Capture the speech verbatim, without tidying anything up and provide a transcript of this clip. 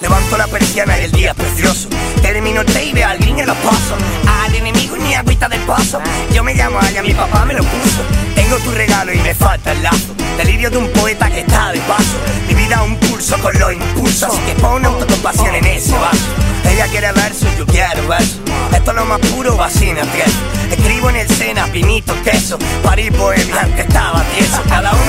Levanto la persiana y el día es precioso. Termino el té y veo al green en los pozos. Al enemigo y mi agüita del pozo. Yo me llamo Aya, mi papá me lo puso. Tengo tu regalo y me falta el lazo. Delirio de un poeta que está de paso. Mi vida un pulso con los impulsos. Así que pon autocompasión en ese vaso. Ella quiere verso y yo quiero verso. Esto es lo más puro, vacina, tieso. Escribo en el Sena, pinito, queso. París, bohemia, antes estaba tieso. Cada uno